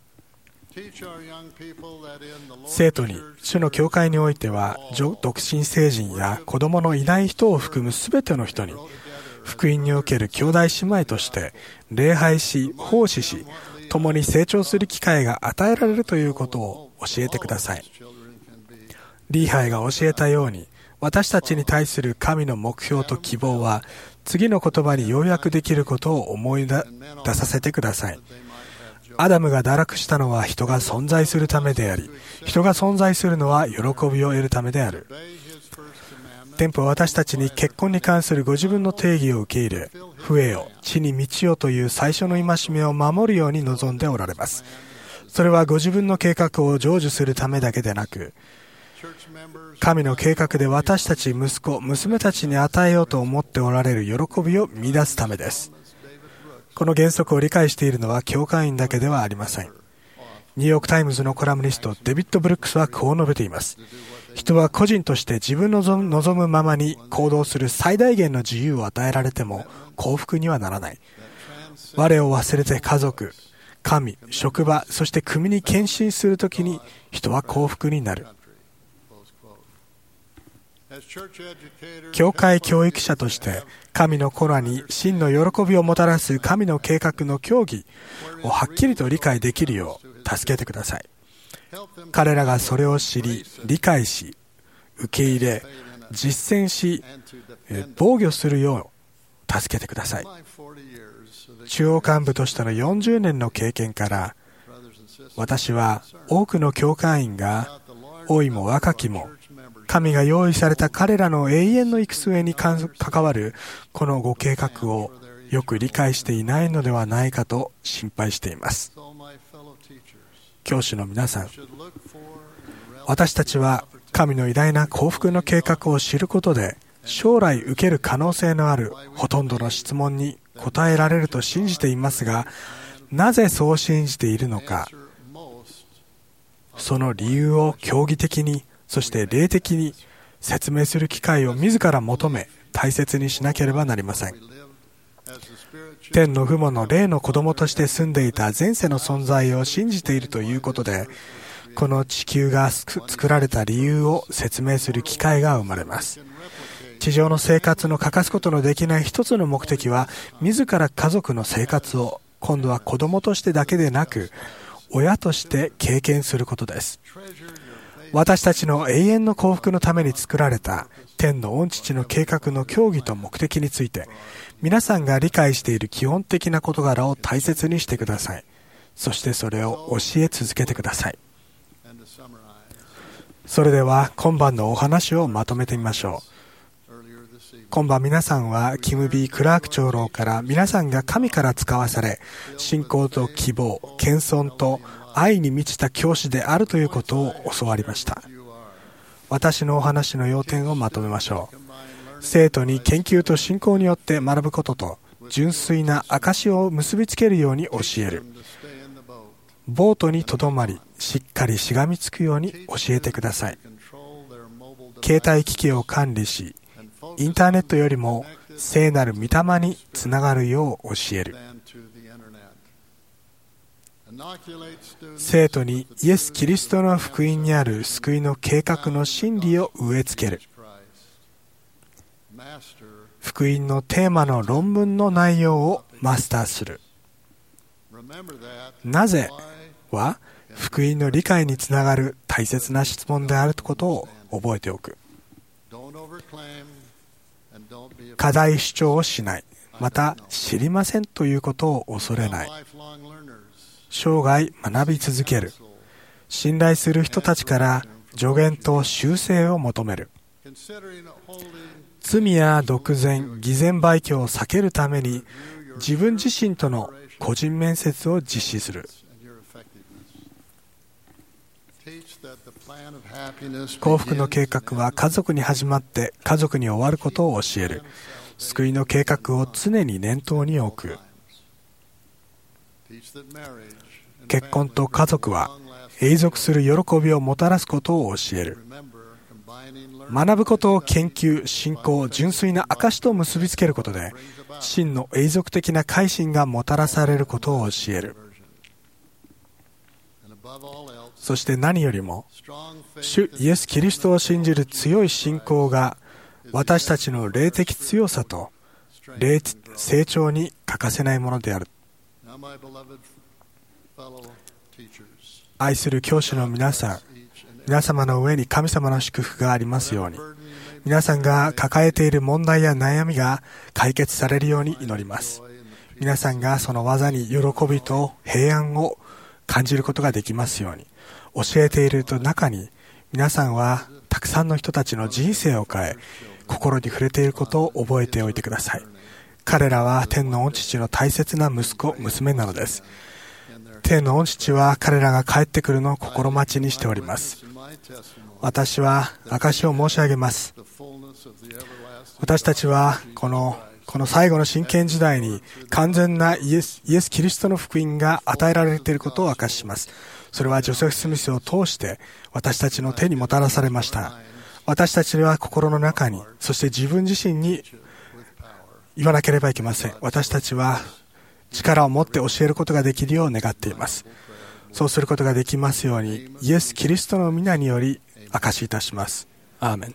生徒に主の教会においては、独身成人や子供のいない人を含むすべての人に福音における兄弟姉妹として礼拝し奉仕し、共に成長する機会が与えられるということを教えてください。リーハイが教えたように、私たちに対する神の目標と希望は次の言葉に要約できることを思い出させてください。アダムが堕落したのは人が存在するためであり、人が存在するのは喜びを得るためである。天父は私たちに結婚に関するご自分の定義を受け入れ、増えよ、地に満ちよという最初の戒めを守るように望んでおられます。それはご自分の計画を成就するためだけでなく、神の計画で私たち息子、娘たちに与えようと思っておられる喜びを見出すためです。この原則を理解しているのは教会員だけではありません。ニューヨークタイムズのコラムニストデビッド・ブルックスはこう述べています。人は個人として自分の望むままに行動する最大限の自由を与えられても幸福にはならない。我を忘れて家族、神、職場、そして組に献身するときに人は幸福になる。教会教育者として神の子らに真の喜びをもたらす神の計画の教義をはっきりと理解できるよう助けてください。彼らがそれを知り、理解し、受け入れ、実践し、防御するよう助けてください。中央幹部としてのよんじゅうねんの経験から、私は多くの教会員が老いも若きも神が用意された彼らの永遠の行く末に関わるこのご計画をよく理解していないのではないかと心配しています。教師の皆さん、私たちは神の偉大な幸福の計画を知ることで将来受ける可能性のあるほとんどの質問に答えられると信じていますが、なぜそう信じているのか、その理由を教義的に、そして霊的に説明する機会を自ら求め大切にしなければなりません。天の父母の霊の子供として住んでいた前世の存在を信じているということで、この地球が作られた理由を説明する機会が生まれます。地上の生活の欠かすことのできない一つの目的は、自ら家族の生活を今度は子供としてだけでなく親として経験することです。私たちの永遠の幸福のために作られた天の御父の計画の教義と目的について、皆さんが理解している基本的な事柄を大切にしてください。そしてそれを教え続けてください。 それでは今晩のお話をまとめてみましょう。今晩皆さんはキム・ビー・クラーク長老から皆さんが神から使わされ、信仰と希望、謙遜と愛に満ちた教師であるということを教わりました。私のお話の要点をまとめましょう。生徒に研究と信仰によって学ぶことと純粋な証を結びつけるように教える。ボートにとどまり、しっかりしがみつくように教えてください。携帯機器を管理し、インターネットよりも聖なる御霊につながるよう教える。生徒にイエス・キリストの福音にある救いの計画の真理を植え付ける。福音のテーマの論文の内容をマスターする。なぜは福音の理解につながる大切な質問であることを覚えておく。過大主張をしない。また知りませんということを恐れない。生涯学び続ける。信頼する人たちから助言と修正を求める。罪や独善、偽善廃墟を避けるために自分自身との個人面接を実施する。幸福の計画は家族に始まって家族に終わることを教える。救いの計画を常に念頭に置く。結婚と家族は永続する喜びをもたらすことを教える。学ぶことを研究、信仰、純粋な証と結びつけることで真の永続的な改心がもたらされることを教える。そして何よりも主イエス・キリストを信じる強い信仰が私たちの霊的強さと霊成長に欠かせないものである。愛する教師の皆さん、皆様の上に神様の祝福がありますように、皆さんが抱えている問題や悩みが解決されるように祈ります。皆さんがその技に喜びと平安を感じることができますように。教えていると中に皆さんはたくさんの人たちの人生を変え、心に触れていることを覚えておいてください。彼らは天の御父の大切な息子、娘なのです。天の御父は彼らが帰ってくるのを心待ちにしております。私は証しを申し上げます。私たちはこのこの最後の真剣時代に完全なイエス、イエス・キリストの福音が与えられていることを明かしします。それはジョセフ・スミスを通して私たちの手にもたらされました。私たちは心の中に、そして自分自身に言わなければいけません。私たちは力を持って教えることができるよう願っています。そうすることができますように、イエス・キリストの皆により証しいたします。アーメン。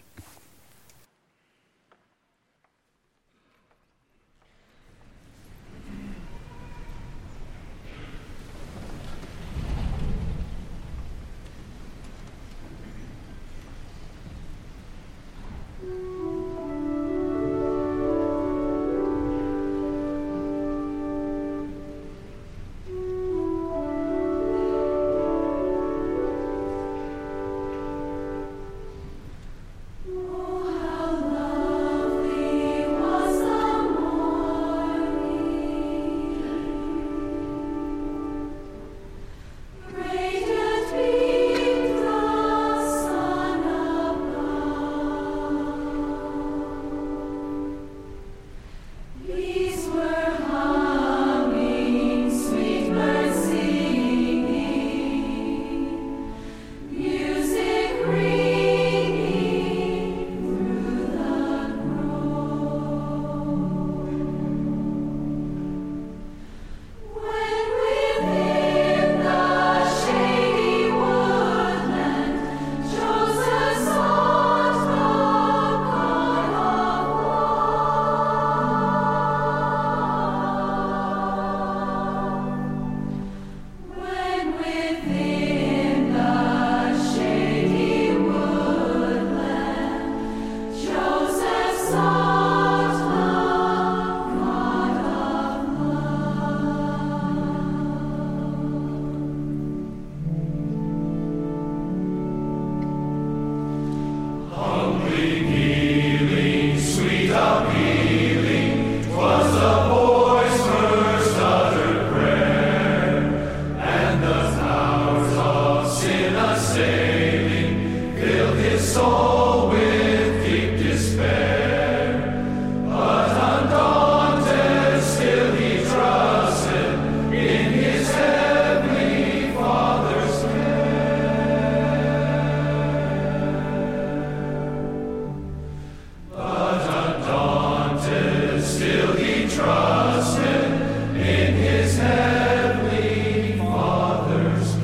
sailing, filled his soul with deep despair. But undaunted, still he trusted in his heavenly Father's care. But undaunted, still he trusted in his heavenly Father's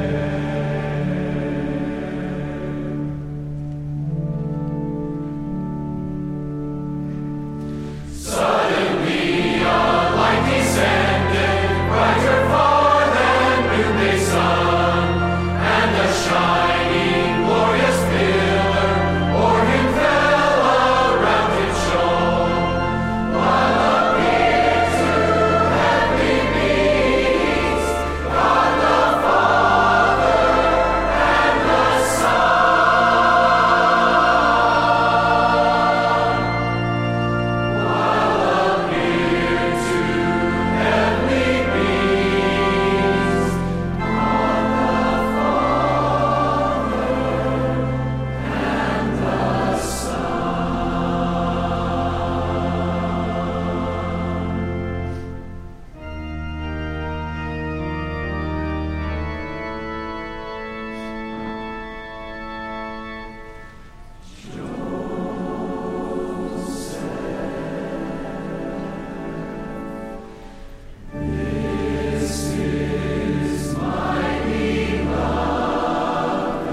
care. Suddenly a light descended, brighter far than noonday sun, and the shining, glorious pillar o'er him fell, around him shone, while appeared to heavenly beings, God the Father and the Son. While appeared to heavenly beings, God the Father and the This is my beloved.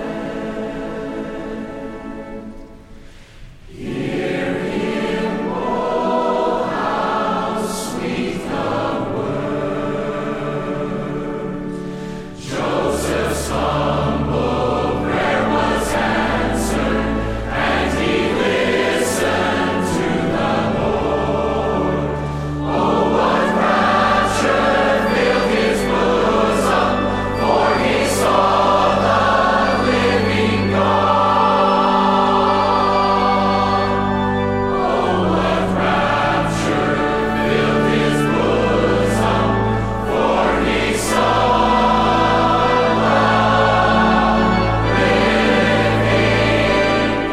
Hear him, oh, how sweet the word. Joseph's humble prayer was answered, and he listened to the Lord. Oh, what rapture filled his bosom, for he saw the living God. Oh, what rapture filled his bosom, for he saw the living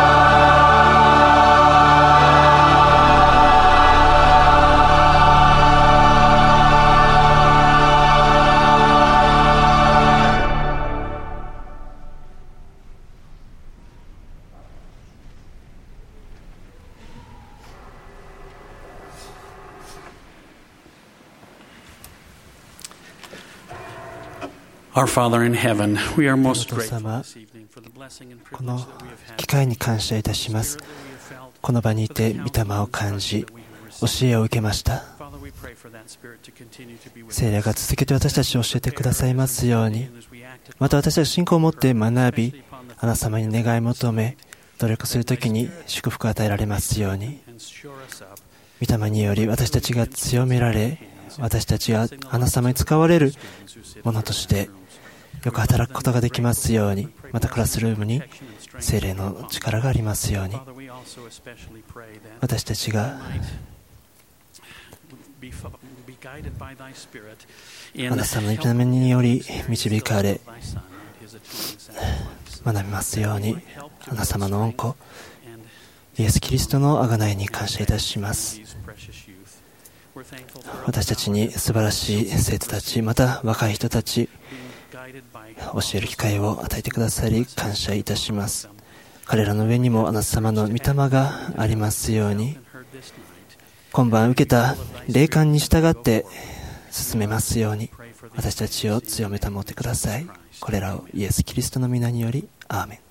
Our Father in heaven, we are most 天のお父 grateful 様、 this evening for the blessing and この privilege that we have had. 機会に感謝いたします。この場にいて御霊を感じ、教えを受けました。 Father, we pray for that spirit to continue to be with 聖霊が続けて私たちを教えてくださいますように、 us as we act また私たちが信仰を持って学び、あなた様に願い求め、努力するときに祝福を与えられますように、 and shore us up. 御霊により私たちが強められ、私たちがあなた様に使われるものとしてよく働くことができますように、またクラスルームに聖霊の力がありますように、 Father, we also especially pray that 私たちが be, be guided by thy spirit あ in なた様の御霊により導かれ thy Son and his atoning sacrifice. 学びますように、あなた様の恩子イエス・キリストの贖いに感謝いたします。 These precious youth. We're thankful for 私たちに素晴らしい生徒たち、また若い人たち、 being guided by 教える機会を与えてくださり感謝いたします。彼らの上にもあなた様の御霊がありますように、 heard this night. 今晩受けた霊感に従って進めますように、私たちを強め保ってください。これらをイエス・キリストの皆によりアーメン。